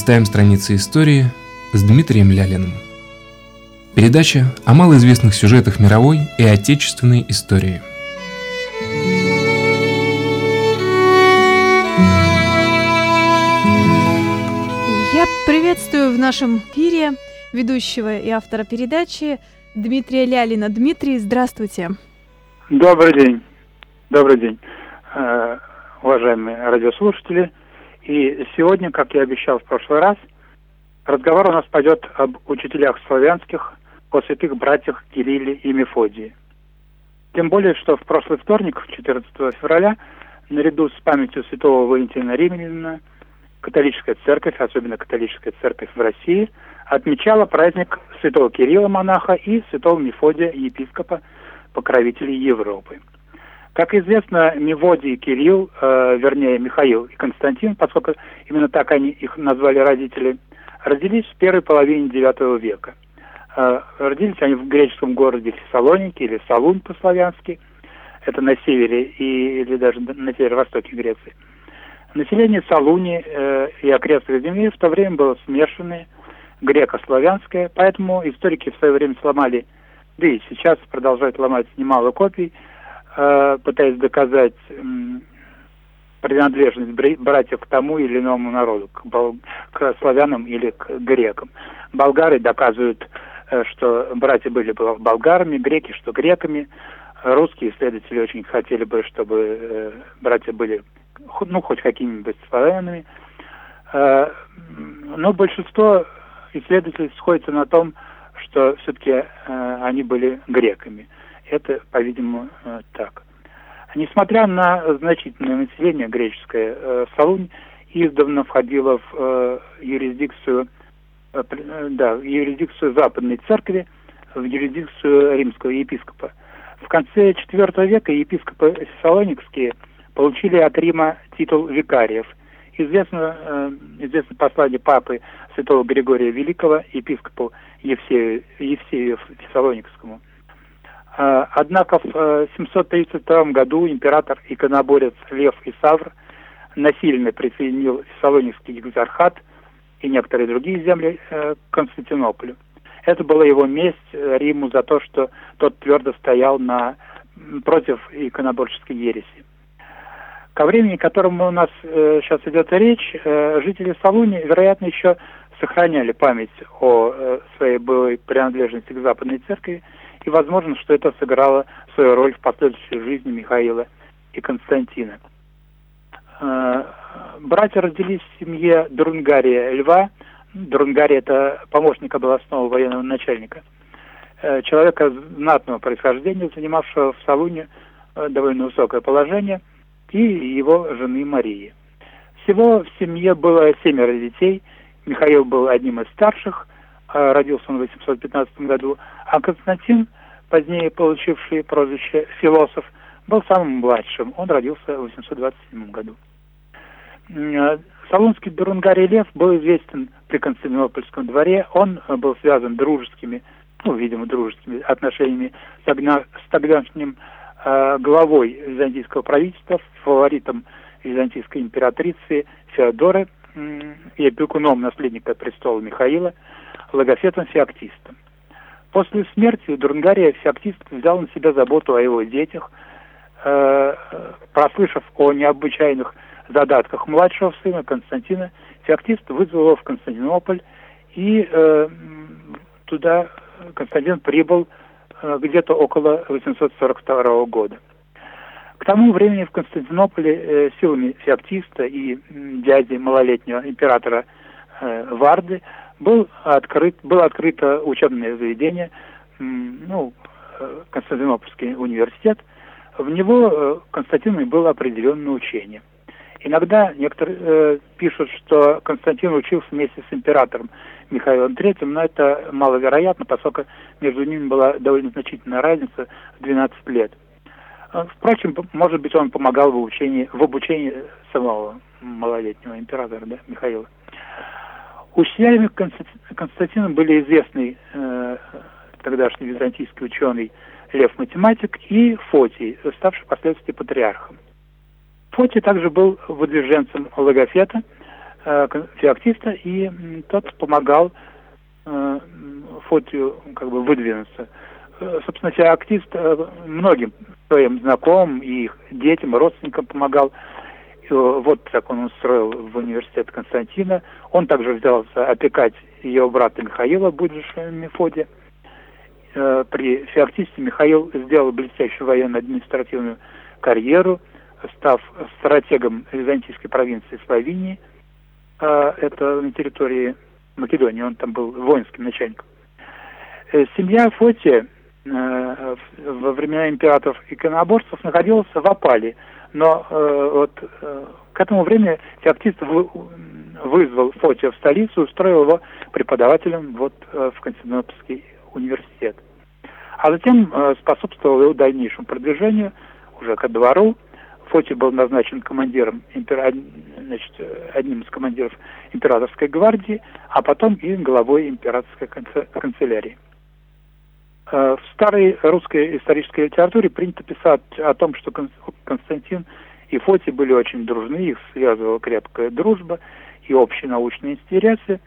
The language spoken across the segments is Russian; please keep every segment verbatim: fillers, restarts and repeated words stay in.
Листаем страницы истории с Дмитрием Лялиным. Передача о малоизвестных сюжетах мировой и отечественной истории. Я приветствую в нашем эфире ведущего и автора передачи Дмитрия Лялина. Дмитрий, здравствуйте. Добрый день. Добрый день, э, уважаемые радиослушатели. И сегодня, как я обещал в прошлый раз, разговор у нас пойдет об учителях славянских, о святых братьях Кирилле и Мефодии. Тем более, что в прошлый вторник, четырнадцатого февраля, наряду с памятью святого Валентина Римлянина, католическая церковь, особенно католическая церковь в России, отмечала праздник святого Кирилла монаха и святого Мефодия епископа, покровителей Европы. Как известно, Мефодий и Кирилл, э, вернее Михаил и Константин, поскольку именно так они их назвали родители, родились в первой половине девятого века. Э, родились они в греческом городе Фессалоники, или Салун по-славянски, это на севере и, или даже на северо-востоке Греции. Население Салуни э, и окрестных земель в то время было смешанное, греко-славянское, поэтому историки в свое время сломали, да и сейчас продолжают ломать немало копий, э, пытаясь доказать э, принадлежность братьев к тому или иному народу, к, бол- к славянам или к грекам. Болгары доказывают, э, что братья были болгарами, греки, что греками. Русские исследователи очень хотели бы, чтобы э, братья были, ну, хоть какими-нибудь славянами. Э, но большинство исследователей сходятся на том, что все-таки э, они были греками. Это, по-видимому, э, так. Несмотря на значительное население греческое, э, Салунь издавна входила в э, юрисдикцию, э, да, в юрисдикцию Западной Церкви, в юрисдикцию римского епископа. В конце четвертого века епископы фессалоникские получили от Рима титул викариев. Известно, э, известно послание папы святого Григория Великого епископу Евсею, Евсею Фессалоникскому. Э, однако в семьсот тридцать втором году император-иконоборец Лев Исавр насильно присоединил Фессалоникский экзархат и некоторые другие земли э, к Константинополю. Это была его месть Риму за то, что тот твердо стоял на, против иконоборческой ереси. Ко времени, к которому у нас э, сейчас идет речь, э, жители Салуни, вероятно, еще сохраняли память о э, своей былой принадлежности к Западной Церкви, и возможно, что это сыграло свою роль в последующей жизни Михаила и Константина. Э, братья родились в семье Друнгария Льва. Друнгарий – это помощник областного военного начальника, э, человека знатного происхождения, занимавшего в Салуне э, довольно высокое положение, и его жены Марии. Всего в семье было семеро детей. Михаил был одним из старших, родился он в восемьсот пятнадцатом году, а Константин, позднее получивший прозвище «философ», был самым младшим. Он родился в восемьсот двадцать седьмом году. Салунский Друнгарий Лев был известен при Константинопольском дворе. Он был связан дружескими, ну, видимо, дружескими отношениями с, огня, с тогдашним э, главой византийского правительства, фаворитом византийской императрицы Феодоры э, и опекуном наследника престола Михаила, Логофетом Феоктистом. После смерти Друнгария Феоктист взял на себя заботу о его детях, э, прослышав о необычайных задатках младшего сына Константина, Феоктист вызвал его в Константинополь, и э, туда Константин прибыл э, где-то около восемьсот сорок второго года. К тому времени в Константинополе э, силами Феоктиста и э, дяди малолетнего императора э, Варды был открыт, было открыто учебное заведение, э, ну, э, Константинопольский университет. В него э, Константину было определенное учение. Иногда некоторые э, пишут, что Константин учился вместе с императором Михаилом третьим, но это маловероятно, поскольку между ними была довольно значительная разница в двенадцать лет. Впрочем, может быть, он помогал в обучении, в обучении самого малолетнего императора, да, Михаила. Учителями Константина были известный э, тогдашний византийский ученый Лев Математик и Фотий, ставший впоследствии патриархом. Фотий также был выдвиженцем Логофета, Феоктиста, и тот помогал Фотию как бы выдвинуться. Собственно, Феоктист многим своим знакомым и их детям, родственникам помогал. Вот так он устроил в университет Константина. Он также взялся опекать ее брата Михаила, будущего Мефодия. При Феоктисте Михаил сделал блестящую военно-административную карьеру, став стратегом византийской провинции Словении. Это на территории Македонии, он там был воинским начальником. Семья Фотия во времена императоров-иконоборцев находилась в опале, но вот к этому времени Феоктист вызвал Фотия в столицу, устроил его преподавателем вот в Константинопольский университет. А затем способствовал его дальнейшему продвижению уже ко двору. Фотий был назначен командиром, значит, одним из командиров императорской гвардии, а потом и главой императорской канцелярии. В старой русской исторической литературе принято писать о том, что Константин и Фотий были очень дружны, их связывала крепкая дружба и общие научные интересы.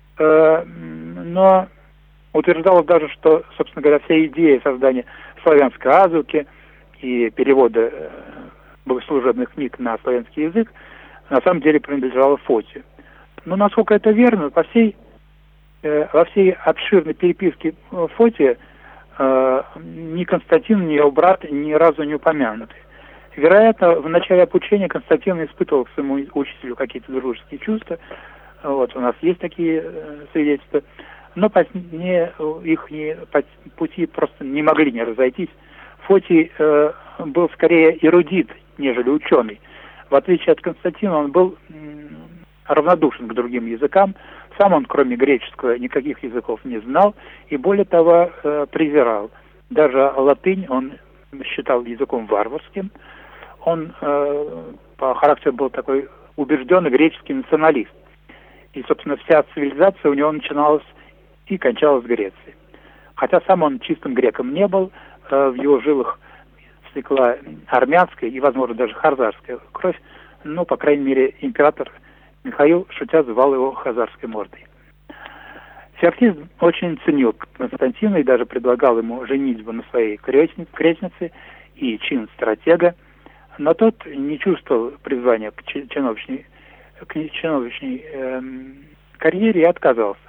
Но утверждалось даже, что, собственно говоря, вся идея создания славянской азбуки и перевода богослужебных книг на славянский язык на самом деле принадлежала Фотию. Но насколько это верно, во всей, э, во всей обширной переписке Фотия э, ни Константин, ни его брат ни разу не упомянуты. Вероятно, в начале обучения Константин испытывал к своему учителю какие-то дружеские чувства. Вот, у нас есть такие э, свидетельства. Но позднее их не, пути просто не могли не разойтись. Фотий э, был скорее эрудит, нежели ученый. В отличие от Константина, он был м, равнодушен к другим языкам. Сам он, кроме греческого, никаких языков не знал и, более того, э, презирал. Даже латынь он считал языком варварским. Он э, по характеру был такой убежденный греческий националист. И, собственно, вся цивилизация у него начиналась и кончалась в Греции. Хотя сам он чистым греком не был, э, в его жилах стекла армянская и, возможно, даже хазарская кровь. Ну, по крайней мере, император Михаил, шутя, звал его хазарской мордой. Феоктист очень ценил Константина и даже предлагал ему женитьбу на своей крестнице и чин стратега, но тот не чувствовал призвания к чиновничной, к чиновничной эм, карьере и отказался.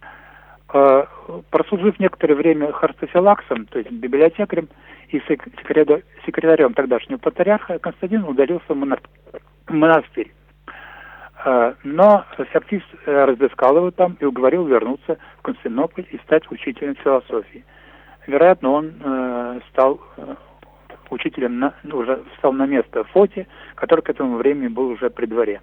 Э, прослужив некоторое время харстофилаксом, то есть библиотекарем и секретарем тогдашнего патриарха, Константин удалился в монастырь. Э, но Феоктист разыскал его там и уговорил вернуться в Константинополь и стать учителем философии. Вероятно, он э, стал э, учителем, на, уже встал на место Фотия, который к этому времени был уже при дворе.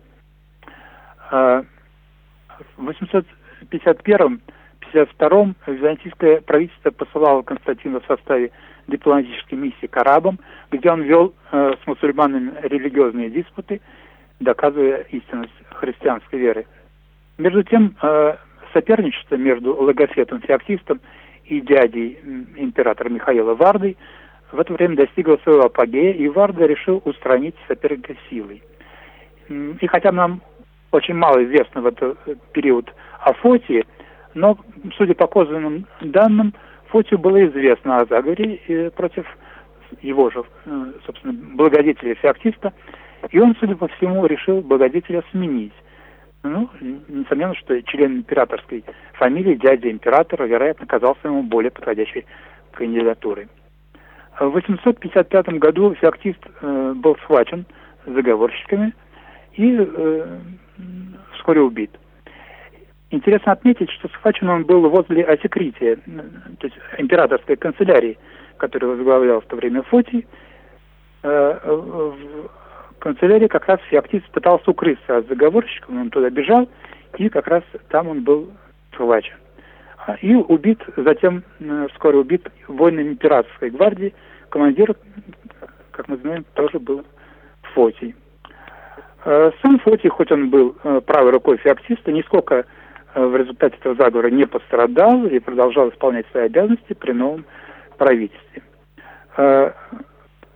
Э, в восемьсот пятьдесят первом — пятьдесят втором византийское правительство посылало Константина в составе дипломатической миссии к арабам, где он вел э, с мусульманами религиозные диспуты, доказывая истинность христианской веры. Между тем, э, соперничество между логофетом Феоктистом и дядей императора Михаила Вардой в это время достигло своего апогея, и Варда решил устранить соперника силой. И хотя нам очень мало известно в этот период о Фотии, но, судя по косвенным данным, Фотию было известно о заговоре против его же, собственно, благодетеля Феоктиста, и он, судя по всему, решил благодетеля сменить. Ну, несомненно, что член императорской фамилии, дядя императора, вероятно, казался ему более подходящей кандидатурой. В восемьсот пятьдесят пятом году Феоктист э, был схвачен заговорщиками и э, вскоре убит. Интересно отметить, что схвачен он был возле Асекрития, то есть императорской канцелярии, которую возглавлял в то время Фотий. Э, в канцелярии как раз Феоктист пытался укрыться от заговорщиков, он туда бежал, и как раз там он был схвачен. И убит, затем вскоре убит воинами императорской гвардии. Командир, как мы знаем, тоже был Фотий. Сам Фотий, хоть он был правой рукой Феоктиста, нисколько в результате этого заговора не пострадал и продолжал исполнять свои обязанности при новом правительстве.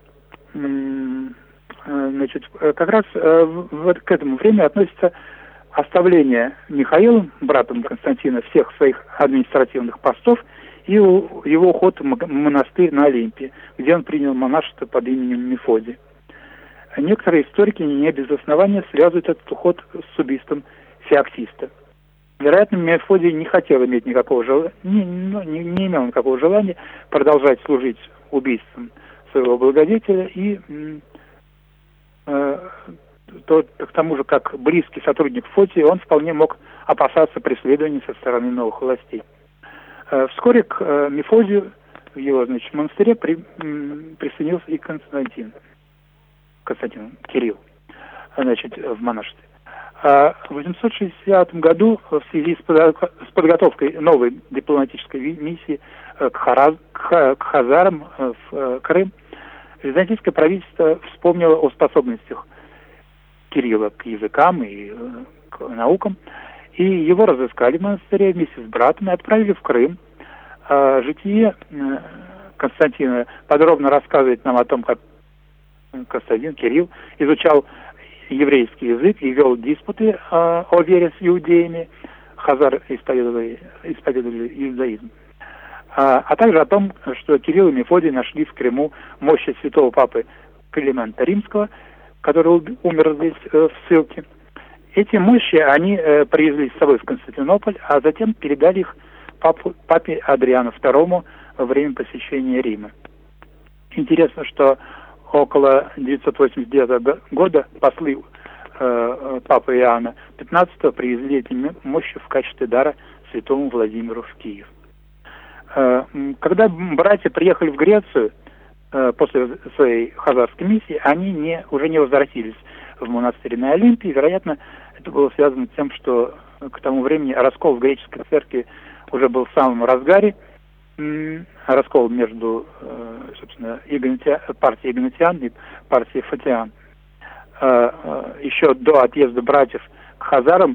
Значит, как раз к этому времени относится оставление Михаилом, братом Константина, всех своих административных постов и его уход в монастырь на Олимпе, где он принял монашество под именем Мефодий. Некоторые историки не без основания связывают этот уход с убийством Феоктиста. Вероятно, Мефодий не хотел иметь никакого желания, не, ну, не, не имел никакого желания продолжать служить убийством своего благодетеля, и э, то, к тому же, как близкий сотрудник Фотии, он вполне мог опасаться преследований со стороны новых властей. Э, вскоре к э, Мефодию в его, значит, монастыре при, м, присоединился и Константин, Константин Кирилл, значит, в монашестве. В восемьсот шестидесятом году в связи с подготовкой новой дипломатической миссии к, Хараз, к хазарам в Крым, византийское правительство вспомнило о способностях Кирилла к языкам и к наукам, и его разыскали в монастыре вместе с братом и отправили в Крым. Житие Константина подробно рассказывает нам о том, как Константин Кирилл изучал еврейский язык и вел диспуты э, о вере с иудеями, хазар исповедовали, исповедовали иудаизм, а, а также о том, что Кирилл и Мефодий нашли в Крыму мощи святого папы Климента Римского, который умер здесь э, в ссылке. Эти мощи они э, привезли с собой в Константинополь, а затем передали их папу, папе Адриану второму во время посещения Рима. Интересно, что около девятьсот восемьдесят девятого года послы э, папы Иоанна пятнадцатого привезли эти мощи в качестве дара святому Владимиру в Киев. Э, когда братья приехали в Грецию э, после своей хазарской миссии, они не, уже не возвратились в монастырь на Олимпе. Вероятно, это было связано с тем, что к тому времени раскол в греческой церкви уже был в самом разгаре. Раскол между, собственно, Игнатия, партией Игнатиан и партией Фотиан. Еще до отъезда братьев к хазарам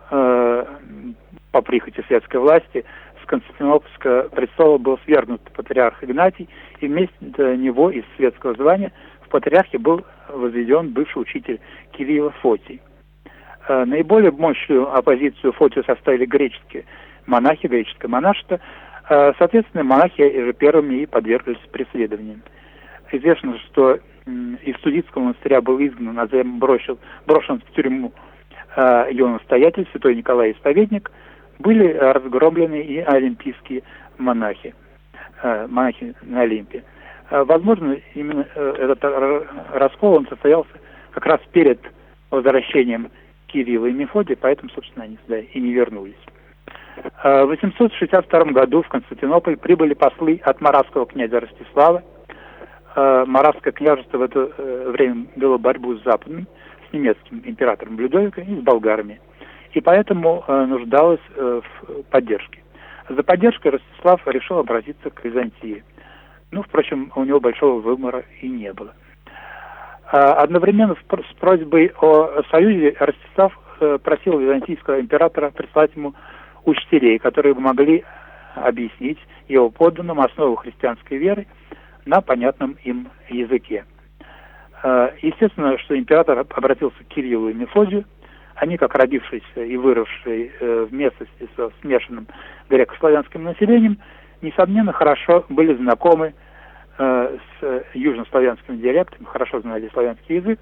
по прихоти светской власти с Константинопольского престола был свергнут патриарх Игнатий, и вместо него из светского звания в патриархе был возведен бывший учитель Кирилла Фотий. Наиболее мощную оппозицию Фотию составили греческие монахи, греческое монашество. Соответственно, монахи же первыми и подверглись преследованиям. Известно, что из Студитского монастыря был изгнан, а затем брошен, брошен в тюрьму его настоятель, святой Николай Исповедник. Были разгромлены и олимпийские монахи, монахи на Олимпе. Возможно, именно этот раскол он состоялся как раз перед возвращением Кирилла и Мефодия, поэтому, собственно, они сюда и не вернулись. В восемьсот шестьдесят втором году в Константинополь прибыли послы от моравского князя Ростислава. Моравское княжество в это время вело борьбу с западным, с немецким императором Людовиком и с болгарами, и поэтому нуждалось в поддержке. За поддержкой Ростислав решил обратиться к Византии. Ну, впрочем, у него большого выбора и не было. Одновременно с просьбой о союзе Ростислав просил византийского императора прислать ему учителей, которые бы могли объяснить его подданным основы христианской веры на понятном им языке. Естественно, что император обратился к Кириллу и Мефодию. Они, как родившиеся и выросшие в местности со смешанным греко-славянским населением, несомненно, хорошо были знакомы с южнославянским диалектом, хорошо знали славянский язык,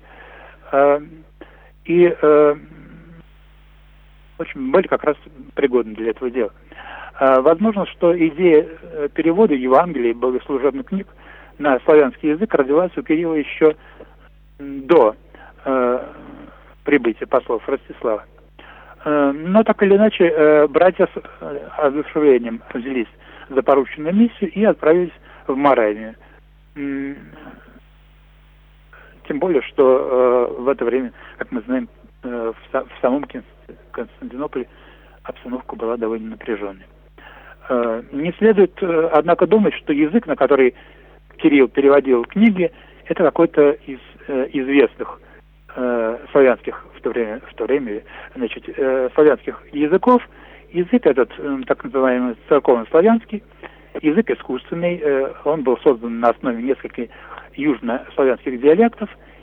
и в общем, были как раз пригодны для этого дела. Возможно, что идея перевода Евангелия и богослужебных книг на славянский язык родилась у Кирилла еще до прибытия послов Ростислава. Но так или иначе, братья с одушевлением взялись за порученную миссию и отправились в Моравию. Тем более, что в это время, как мы знаем, в самом Константинополе обстановка была довольно напряженной. Не следует, однако, думать, что язык, на который Кирилл переводил книги, это какой-то из известных славянских в то время, в то время значит, славянских языков. Язык этот, так называемый церковно-славянский, язык искусственный, он был создан на основе нескольких южнославянских диалектов,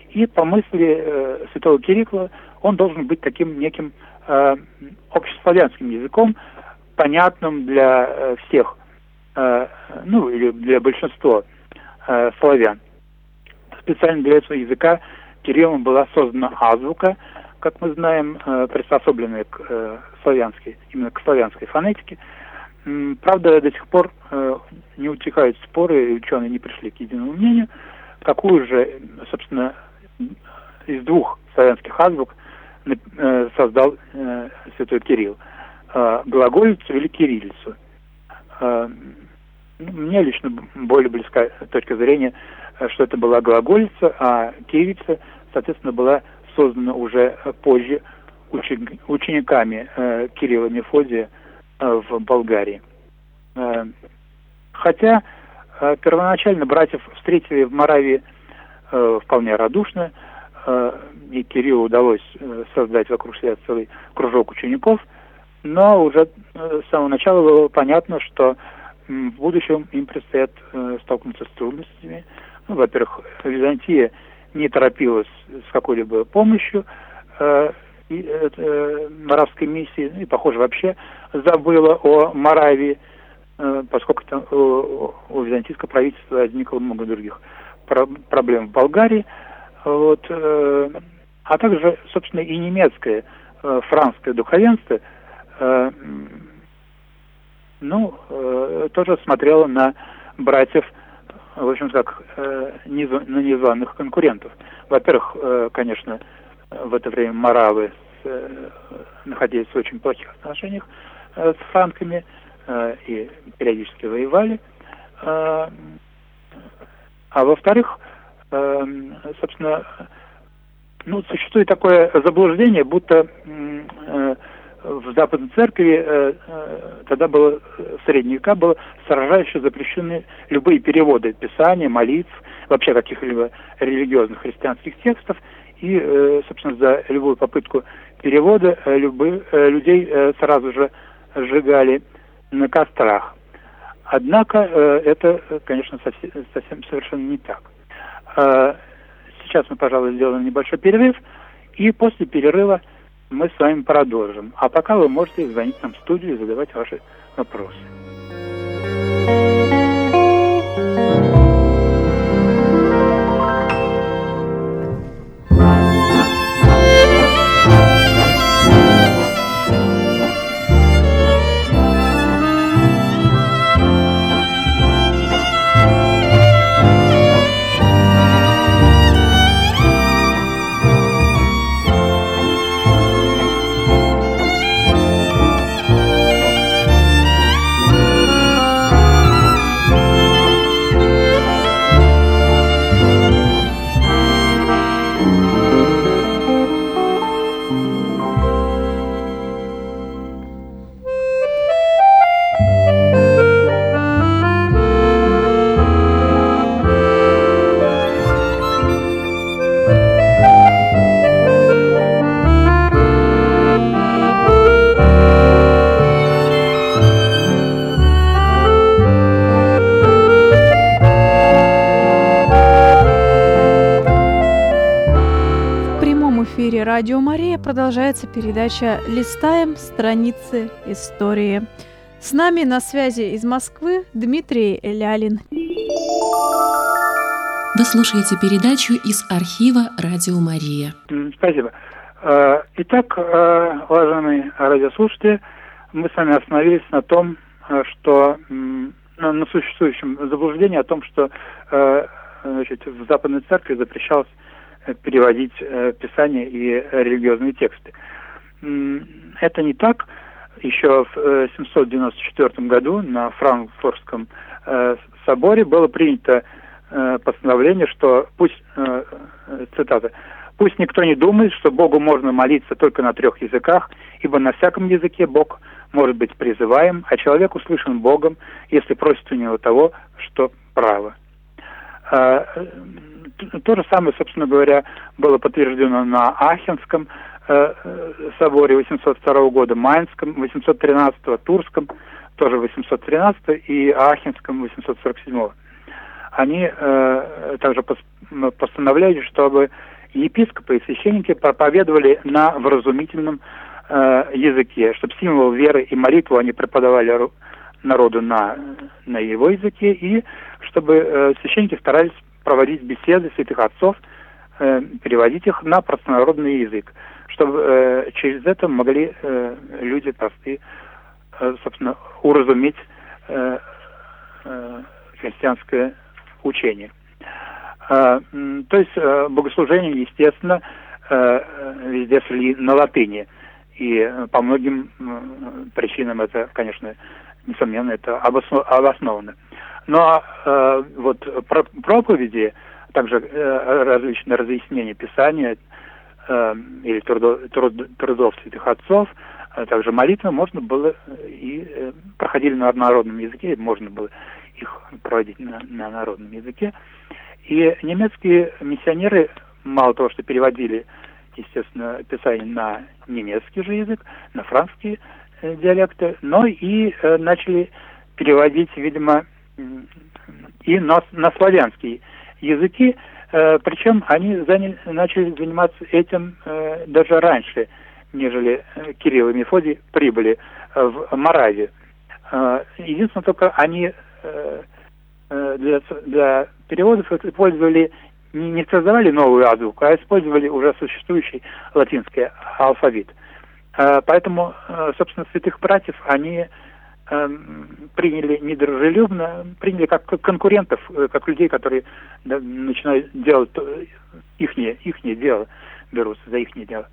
И по мысли э, святого Кирилла он должен быть таким неким э, общеславянским языком, понятным для э, всех, э, ну или для большинства э, славян. Специально для этого языка Кириллом была создана азбука, как мы знаем, э, приспособленная к э, славянской, именно к славянской фонетике. М, правда, до сих пор э, не утихают споры, и ученые не пришли к единому мнению, какую же, собственно, из двух славянских азбук э, создал э, святой Кирилл. Э, глаголицу или кириллицу. Э, мне лично более близка точка зрения, что это была глаголица, а кириллица, соответственно, была создана уже позже учи- учениками э, Кирилла и Мефодия э, в Болгарии. Э, хотя э, первоначально братьев встретили в Моравии э, вполне радушно, э, и Кириллу удалось э, создать вокруг себя целый кружок учеников, но уже э, с самого начала было понятно, что э, в будущем им предстоит э, столкнуться с трудностями. Ну, во-первых, Византия не торопилась с какой-либо помощью э, и, э, моравской миссии, и, похоже, вообще забыла о Моравии, э, поскольку там, у, у византийского правительства возникло много других про- проблем в Болгарии. Вот, э, а также, собственно, и немецкое, э, франкское духовенство э, ну, э, тоже смотрело на братьев, в общем, как э, низ, на незваных конкурентов. Во-первых, э, конечно, в это время моравы с, э, находились в очень плохих отношениях э, с франками э, и периодически воевали. Э, а во-вторых, э, собственно, ну, существует такое заблуждение, будто э, в Западной Церкви э, э, тогда было, в средние века, было строжайше запрещены любые переводы Писания, молитв, вообще каких-либо религиозных христианских текстов, и, э, собственно, за любую попытку перевода э, любы, э, людей э, сразу же сжигали на кострах. Однако э, это, конечно, совсем, совсем совершенно не так. Э, сейчас мы, пожалуй, сделаем небольшой перерыв, и после перерыва мы с вами продолжим. А пока вы можете звонить нам в студию и задавать ваши вопросы. Радио Мария продолжается передача «Листаем страницы истории». С нами на связи из Москвы Дмитрий Лялин. Вы слушаете передачу из архива «Радио Мария». Спасибо. Итак, уважаемые радиослушатели, мы с вами остановились на том, что на существующем заблуждении о том, что значит, в Западной Церкви запрещалось переводить э, Писание и религиозные тексты. Это не так. Еще в э, семьсот девяносто четвёртом году на Франкфуртском э, соборе было принято э, постановление, что пусть, э, цитата, «пусть никто не думает, что Богу можно молиться только на трех языках, ибо на всяком языке Бог может быть призываем, а человек услышан Богом, если просит у него того, что право». То же самое, собственно говоря, было подтверждено на Ахенском э, соборе восемьсот второго года, Майнском восемьсот тринадцатого, Турском тоже восемьсот тринадцатого и Ахенском восемьсот сорок седьмого. Они э, также пос- постановляли, чтобы епископы и священники проповедовали на вразумительном э, языке, чтобы символ веры и молитву они преподавали народу на, на его языке, и чтобы э, священники старались проводить беседы святых отцов, э, переводить их на простонародный язык, чтобы э, через это могли э, люди простые, э, собственно, уразуметь э, э, христианское учение. Э, то есть э, богослужение, естественно, э, везде шли на латыни, и по многим э, причинам это, конечно, несомненно, это обосновано. Но э, вот про проповеди, также э, различные разъяснения Писания э, или трудов, труд, трудов святых отцов, а также молитвы можно было и э, проходили на народном языке, можно было их проводить на, на народном языке. И немецкие миссионеры, мало того, что переводили, естественно, Писание на немецкий же язык, на французский диалекты, но и э, начали переводить, видимо, и на, на славянские языки, э, причем они заняли, начали заниматься этим э, даже раньше, нежели э, Кирилл и Мефодий прибыли э, в Моравию. Э, единственное, только они э, э, для, для переводов использовали, не, не создавали новую азбуку, а использовали уже существующий латинский алфавит. Поэтому, собственно, святых братьев они приняли недружелюбно, приняли как конкурентов, как людей, которые начинают делать ихнее, ихнее дело, берутся за ихнее дело.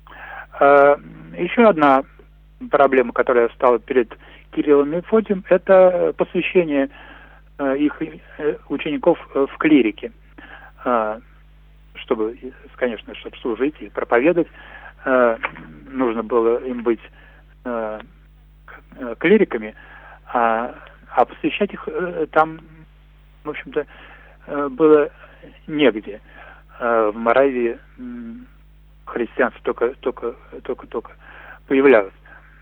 Еще одна проблема, которая стала перед Кириллом и Мефодием, это посвящение их учеников в клирике, чтобы, конечно, чтобы служить и проповедовать. Нужно было им быть э, клириками, а, а посвящать их э, там, в общем-то, э, было негде. Э, в Моравии э, христианство только, только, только, только появлялось.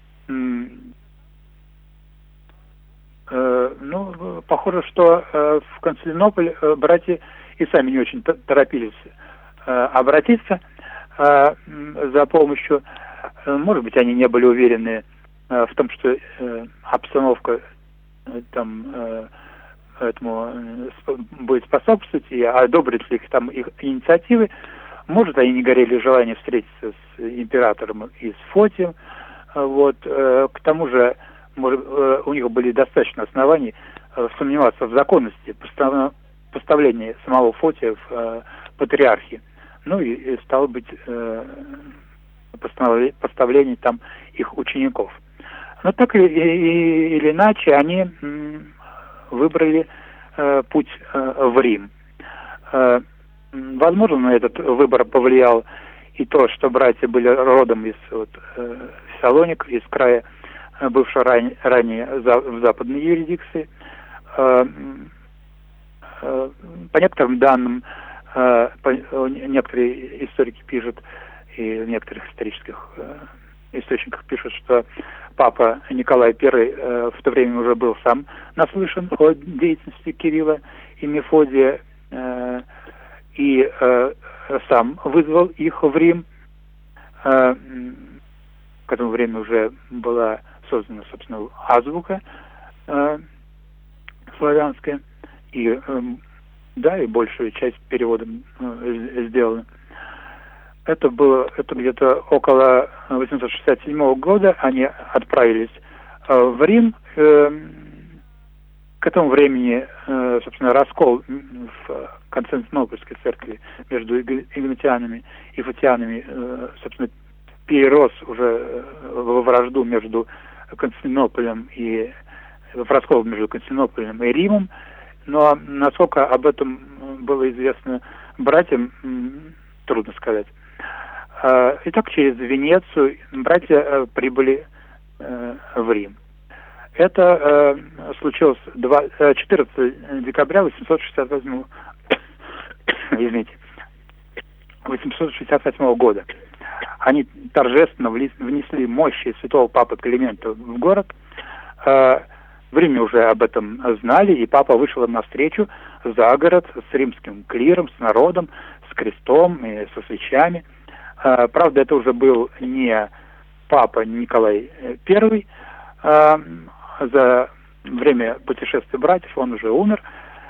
Э, ну, похоже, что э, в Константинополь э, братья и сами не очень торопились э, обратиться э, за помощью. Может быть, они не были уверены э, в том, что э, обстановка э, там э, этому э, будет способствовать, и одобрят ли их там их инициативы. Может, они не горели желанием встретиться с императором и с Фотием. Вот. Э, к тому же, может, э, у них были достаточно оснований э, сомневаться в законности постав... поставления самого Фотия в э, патриархии. Ну и, и стало быть, э, поставление там их учеников. Но так или, или иначе, они м, выбрали э, путь э, в Рим. Э, возможно, на этот выбор повлиял и то, что братья были родом из вот, э, Салоник, из края, э, бывшего ран, ранее за, в западной юрисдикции. Э, э, по некоторым данным, э, по, некоторые историки пишут, и в некоторых исторических э, источниках пишут, что папа Николай Первый э, в то время уже был сам наслышан о деятельности Кирилла и Мефодия, э, и э, сам вызвал их в Рим. Э, к этому времени уже была создана, собственно, азбука э, славянская, и э, да, и большую часть перевода э, сделана. Это было, это где-то около восемьсот шестьдесят седьмого года они отправились э, в Рим. Э, к этому времени, э, собственно, раскол в Константинопольской церкви между игнатианами и фатианами, э, собственно, перерос уже во вражду между Константинополем и в раскол между Константинополем и Римом. Но насколько об этом было известно братьям, трудно сказать. Итак, через Венецию братья прибыли в Рим. Это случилось четырнадцатого декабря восемьсот шестьдесят восьмого, извините, восемьсот шестьдесят восьмого года. Они торжественно внесли мощи святого папы Климента в город. В Риме уже об этом знали, и папа вышел им навстречу за город с римским клиром, с народом, с крестом и со свечами. Правда, это уже был не папа Николай Первый. За время путешествия братьев он уже умер.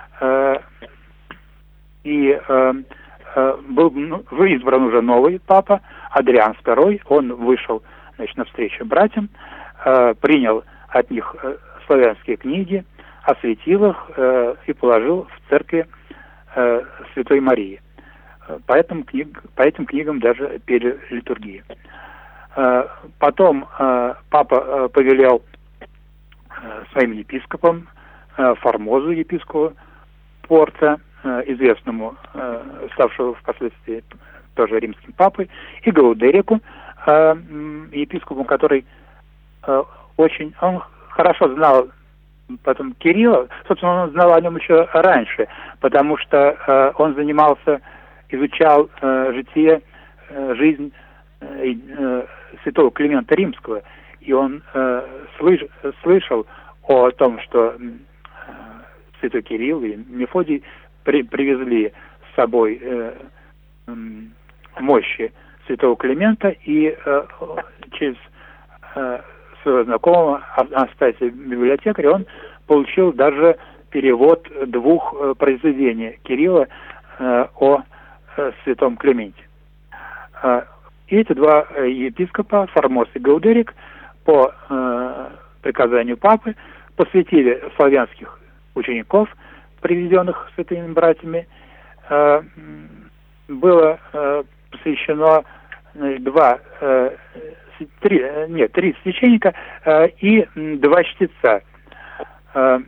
И был избран уже новый папа, Адриан Второй. Он вышел, значит, навстречу братьям, принял от них славянские книги, осветил их и положил в церкви Святой Марии. По этим, книг, по этим книгам даже пели литургии. Потом папа повелел своим епископам, Формозу, епископу Порта, известному, ставшему впоследствии тоже римским папой, и Гаудерику, епископу, который очень, он хорошо знал потом Кирилла, собственно, он знал о нем еще раньше, потому что он занимался, изучал житие, жизнь святого Климента Римского, и он слыш, слышал о том, что святой Кирилл и Мефодий при, привезли с собой э, э, мощи святого Климента, и э, через э, своего знакомого Анастасия библиотекаря он получил даже перевод двух э, произведений Кирилла э, о э, святом Клименте. Э, и эти два э, епископа, Формоз и Гаудерик, по э, приказанию папы посвятили славянских учеников, приведенных святыми братьями. Э, было э, посвящено значит, два, э, три, нет, три священника э, и два чтеца. Э,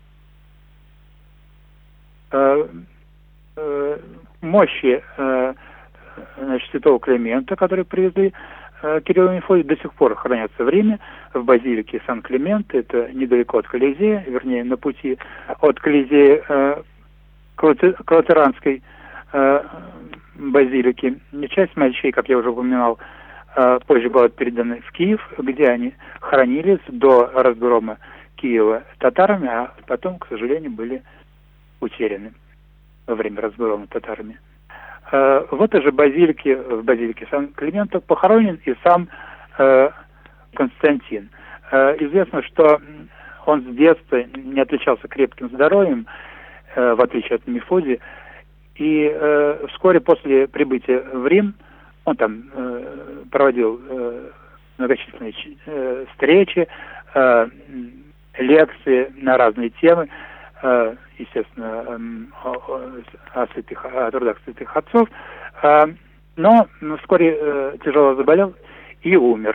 э, э, мощи э, значит, святого Климента, которые привезли Кирилл и Мефодий, до сих пор хранятся в Риме, в базилике Сан-Климент, это недалеко от Колизея, вернее, на пути от Колизея э, к Латеранской э, базилике. Часть мощей, как я уже упоминал, э, позже была передана в Киев, где они хранились до разгрома Киева татарами, а потом, к сожалению, были утеряны во время разгрома татарами. В этой же базилике, в базилике Сан-Климента, похоронен и сам э, Константин. Э, известно, что он с детства не отличался крепким здоровьем, э, в отличие от Мефодия, и э, вскоре после прибытия в Рим он там э, проводил э, многочисленные э, встречи, э, лекции на разные темы, естественно, о, святых, о трудах святых отцов, но вскоре тяжело заболел и умер.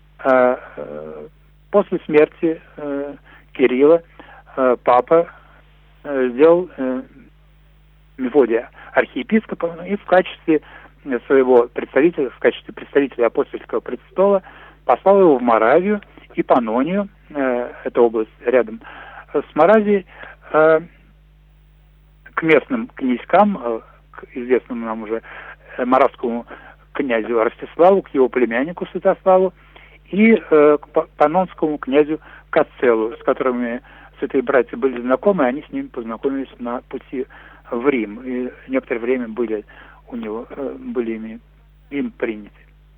После смерти Кирилла папа сделал Мефодия архиепископом и в качестве своего представителя, в качестве представителя апостольского престола послал его в Моравию и Панонию, это область рядом с Моравией, к местным князькам, к известному нам уже моравскому князю Ростиславу, к его племяннику Святославу и к панонскому князю Кацелу, с которыми святые братья были знакомы, и они с ними познакомились на пути в Рим, и некоторое время были у него, были ими, им приняты.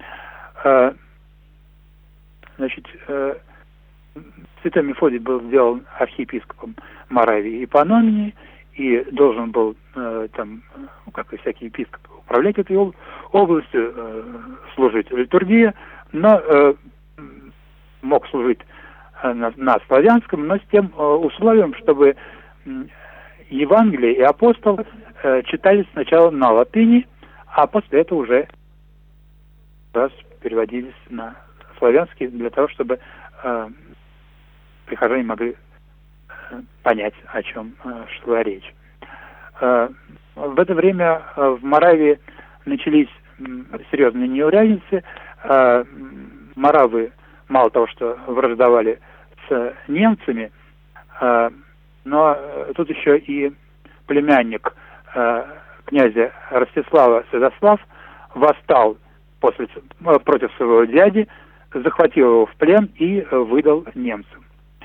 Значит, святой Мефодий был сделан архиепископом Моравии и Панонии, и должен был э, там, ну, как и всякий епископ, управлять этой об- областью, э, служить в литургии, но э, мог служить э, на, на славянском, но с тем э, условием, чтобы э, Евангелие и апостол э, читались сначала на латыни, а после этого уже раз переводились на славянский для того, чтобы э, прихожане могли понять, о чем шла речь. В это время в Моравии начались серьезные неурядицы. Моравы мало того, что враждовали с немцами, но тут еще и племянник князя Ростислава Святослав восстал после, против своего дяди, захватил его в плен и выдал немцам.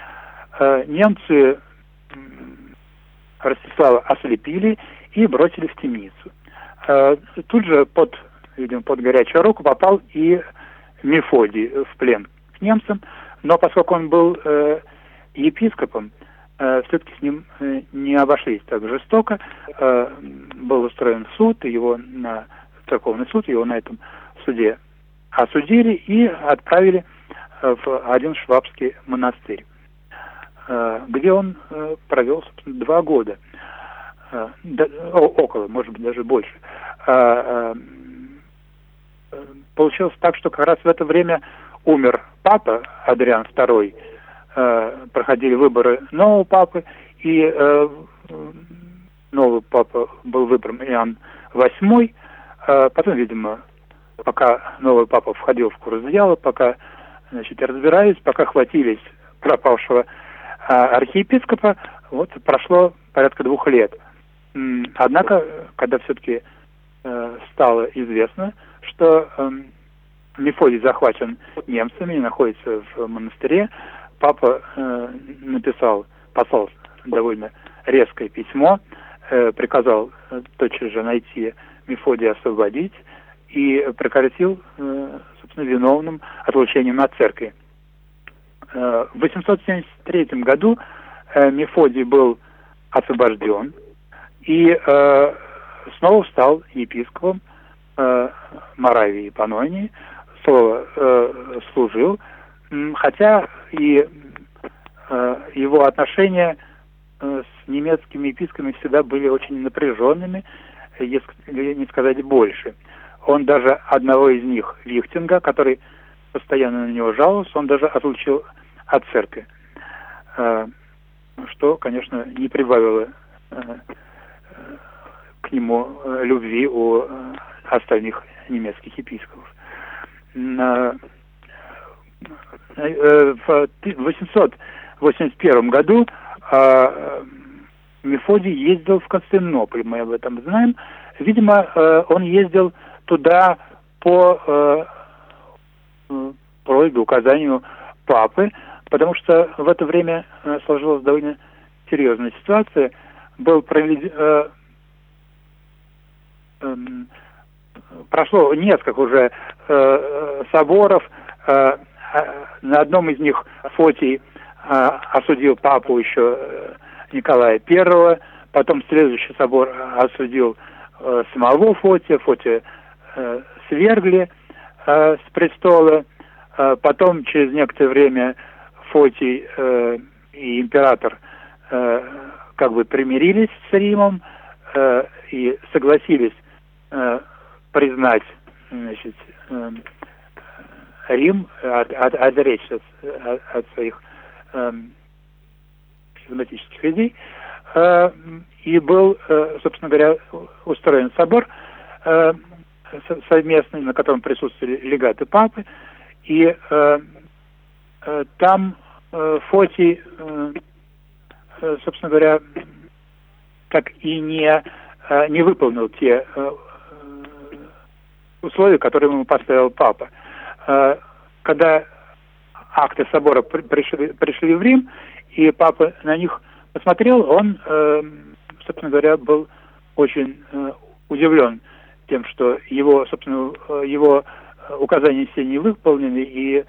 Немцы Ростислава ослепили и бросили в темницу. Тут же под, видимо, под горячую руку попал и Мефодий в плен к немцам, но поскольку он был епископом, все-таки с ним не обошлись так жестоко. Был устроен суд, его на церковный суд, его на этом суде осудили и отправили в один швабский монастырь, где он провел, собственно, два года. Около, может быть, даже больше. Получилось так, что как раз в это время умер папа Адриан второй, проходили выборы нового папы, и э, новый папа был выбран Иоанн восьмой. Э, потом, видимо, пока новый папа входил в курс дела, пока, значит, разбирались, пока хватились пропавшего э, архиепископа, вот прошло порядка двух лет. Однако, когда все-таки э, стало известно, что э, Мефодий захвачен немцами и находится в монастыре, папа э, написал, послал довольно резкое письмо, э, приказал э, тотчас же найти Мефодия, освободить, и прекратил, э, собственно, виновным отлучением от церкви. Э, в восемьсот семьдесят третьем году э, Мефодий был освобожден и э, снова стал епископом э, Моравии и Панонии, снова э, служил, хотя и э, его отношения э, с немецкими епископами всегда были очень напряженными, если не сказать больше. Он даже одного из них, Лихтинга, который постоянно на него жаловался, он даже отлучил от церкви, э, что, конечно, не прибавило э, к нему э, любви у э, остальных немецких епископов. Э, В восемьсот восемьдесят первом году э, Мефодий ездил в Константинополь, мы об этом знаем. Видимо, э, он ездил туда по э, просьбе, указанию папы, потому что в это время э, сложилась довольно серьезная ситуация. Был проведен... Э, э, прошло несколько уже э, соборов. Э, на одном из них Фотий э, осудил папу еще э, Николая Первого, потом следующий собор осудил э, самого Фотия, Фотия э, свергли э, с престола, э, потом через некоторое время Фотий э, и император э, как бы примирились с Римом э, и согласились э, признать, значит, э, Рим, от, от, отречься от, от своих э, схизматических идей, э, и был, э, собственно говоря, устроен собор э, совместный, на котором присутствовали легаты папы, и э, э, там э, Фотий, э, э, собственно говоря, так и не, э, не выполнил те э, условия, которые ему поставил папа. Когда акты собора пришли, пришли в Рим, и папа на них посмотрел, он, собственно говоря, был очень удивлен тем, что его, собственно, его указания все не выполнены, и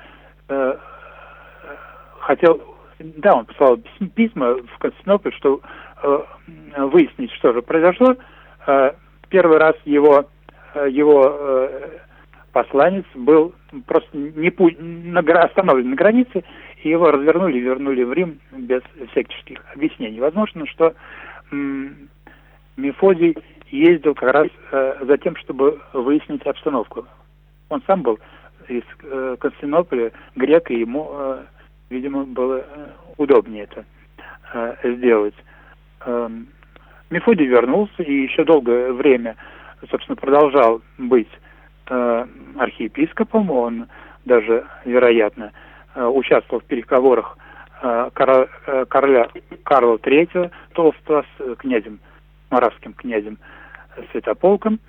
хотел, да, он послал письма в Константинополь, что выяснить, что же произошло. Первый раз его, его посланец был просто не пу- на, остановлен на границе, и его развернули и вернули в Рим без всяких объяснений. Возможно, что м- Мефодий ездил как раз э, за тем, чтобы выяснить обстановку. Он сам был из э, Константинополя, грек, и ему, э, видимо, было удобнее это э, сделать. Э, Мефодий вернулся и еще долгое время, собственно, продолжал быть архиепископом. Он даже, вероятно, участвовал в переговорах короля, короля Карла Третьего Толстого с князем, моравским князем Святополком.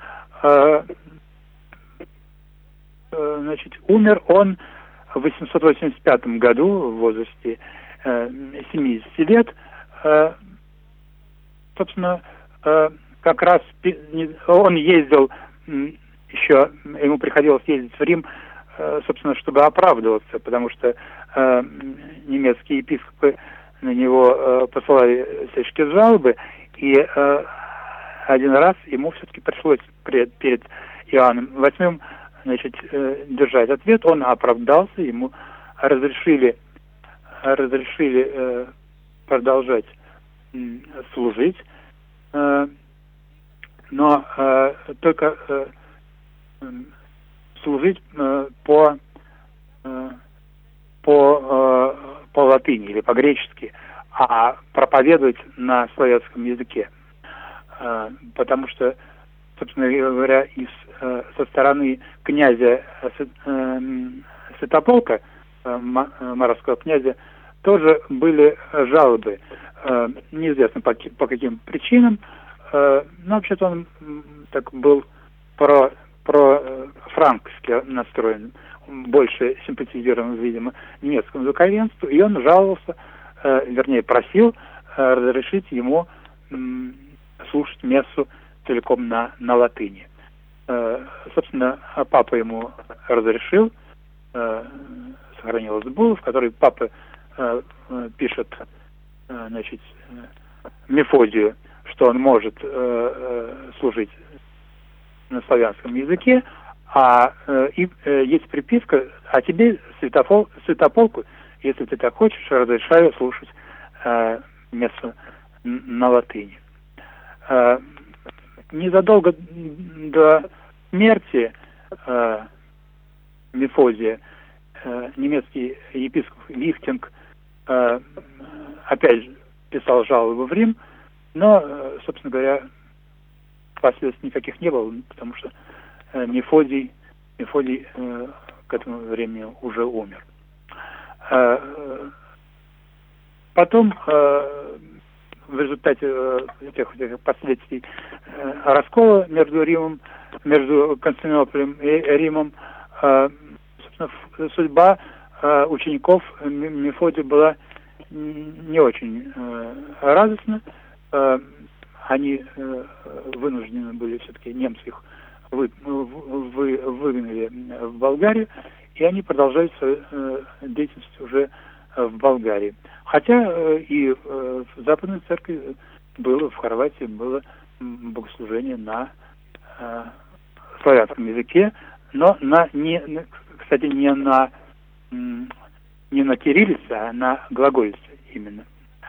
Значит, умер он в восемьсот восемьдесят пятом году в возрасте семидесяти лет. Собственно, как раз он ездил еще, ему приходилось ездить в Рим, собственно, чтобы оправдываться, потому что немецкие епископы на него посылали всяческие жалобы, и один раз ему все-таки пришлось перед, перед Иоанном Восьмым, значит, держать ответ. Он оправдался, ему разрешили, разрешили продолжать служить, но только служить по, по, по латыни или по-гречески, а проповедовать на славянском языке. Потому что, собственно говоря, из, со стороны князя Святополка, моравского князя, тоже были жалобы. Неизвестно по, по каким причинам, но вообще-то он так был про, про франкски настроен, больше симпатизирован, видимо, немецкому духовенству, и он жаловался, вернее, просил разрешить ему слушать мессу целиком на, на латыни. Собственно, папа ему разрешил, сохранилась булла, в которой папа пишет, значит, Мефодию, что он может служить на славянском языке, а и есть приписка: а тебе, Святопол, Святополку, если ты так хочешь, разрешаю слушать мессу на латыни. Незадолго до смерти Мефодия немецкий епископ Вихтинг опять же писал жалобы в Рим, но, собственно говоря, последствий никаких не было, потому что Мефодий, Мефодий к этому времени уже умер. Потом, в результате этих, этих последствий раскола между Римом, между Константинополем и Римом, собственно, судьба учеников Мефодия была не очень радостна. Они вынуждены были, все-таки немцы их вы, вы, выгнали в Болгарию, и они продолжают свою деятельность уже в Болгарии. Хотя и в Западной Церкви было, в Хорватии было богослужение на славянском языке, но на, не, кстати, не на, не на кириллице, а на глаголице именно.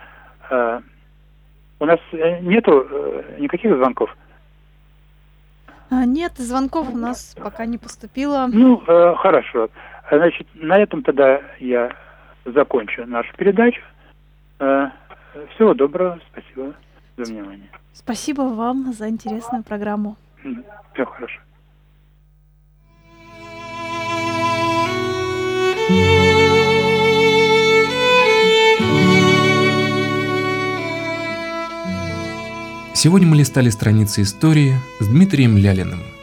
У нас нету никаких звонков? Нет, звонков у нас пока не поступило. Ну, э, хорошо. Значит, на этом тогда я закончу нашу передачу. Э, всего доброго, спасибо за внимание. Спасибо вам за интересную программу. Все хорошо. Сегодня мы листали страницы истории с Дмитрием Лялиным.